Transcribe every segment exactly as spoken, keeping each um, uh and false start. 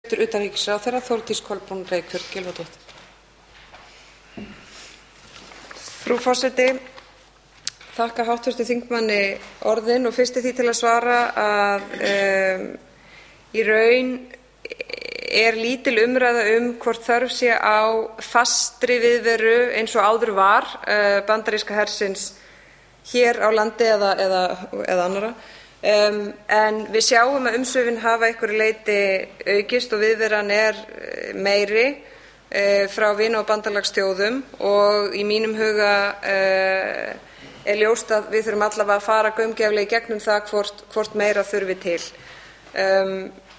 Utanríkisráðherra Þórdís Kolbrún Reykfjörð Gylfadóttir. Frú forseti, þakka háttvirtum þingmanni orðin og fyrst því til að svara að um, í raun er lítil umræða um hvort þörf sé á fastri viðveru eins og áður var uh, bandaríska hersins hér á landi eða, eða, eða annarra. Um, en við sjáum að umsvifin hafa einhverju leyti aukist og viðveran er meiri uh, frá vina- og bandalagsþjóðum og í mínum huga uh, er ljóst að við þurfum allavega að fara gaumgæfilega í gegnum það hvort, hvort meira þurfi til. Um,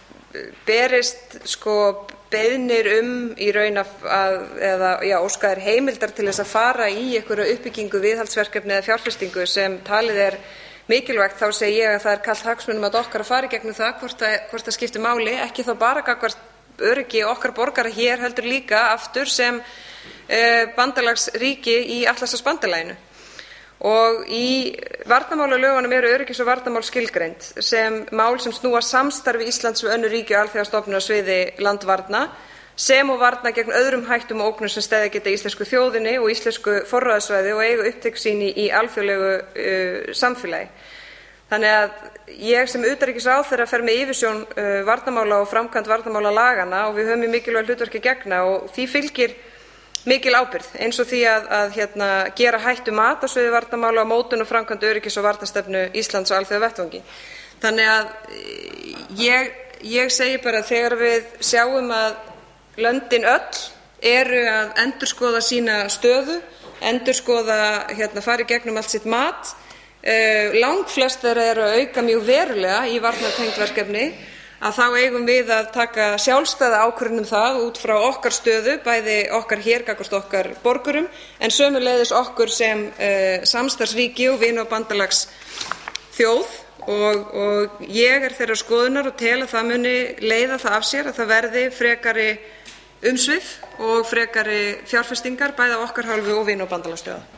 berist sko beiðnir um í raun að, að eða já, óskaðir heimildar til þess að fara í einhverja uppbyggingu, viðhaldsverkefni eða fjárfestingu sem talið er mikilvægt, þá segi ég að það er kalt hagsmunum að okkar að fara í gegnum það hvort það, hvort það skiptir máli, ekki þá bara gagnvart öryggi okkar borgara hér heldur líka aftur sem uh, bandalagsríki í Atlantshafsbandalaginu. Og í varnarmálalögunum eru öryggis- og varnarmál skilgreind sem mál sem snúa samstarfi Íslands við önnur ríki og alþjóðastofnanir á sviði landvarna sem og varna gegn öðrum hættum og ógnum sem steðja geta íslensku þjóðinni og íslensku forræðissvæði og eiga upptök sín í, í alþjóðlegu uh, samfélagi. Þannig að ég sem utanríkisráðherra fer með yfirsjón uh, varnarmála og framkvæmd varnarmálalagana og við höfum í mikilvæg hlutverki að gegna og því fylgir mikil ábyrgð eins og því að, að hérna, gera hættumat á sviði varnarmála og mótun og framkvæmd öryggis- og varnarstefnu Íslands á alþjóðavettvangi. Þannig að ég, ég segi bara að þegar við sjáum að löndin öll eru að endurskoða sína stöðu, endurskoða, hérna, fara í gegnum allt sitt mat, uh, langflest þeirra eru að auka mjög verulega í varnartengd verkefni, að þá eigum við að taka sjálfstæða ákvörðun um það út frá okkar stöðu, bæði okkar hér gagnvart okkar borgurum, en sömuleiðis okkur sem uh, samstarfsríki og vina- og bandalagsþjóð og, og ég er þeirrar skoðunar og tel að það muni leiða það af sér að það verði frekari umsvif og frekari fjárfestingar bæði af okkar hálfu og vina- og bandalagsþjóða.